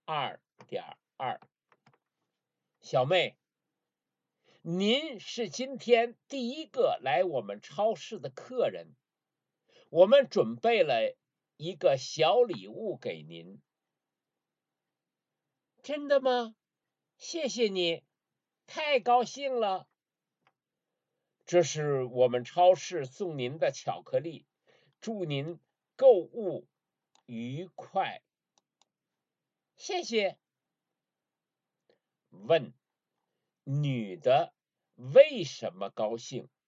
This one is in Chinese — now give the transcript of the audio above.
2.2。小妹，您是今天第一个来我们超市的客人，我们准备了一个小礼物给您。真的吗？谢谢你，太高兴了。这是我们超市送您的巧克力，祝您购物愉快。谢谢。问：女的为什么高兴？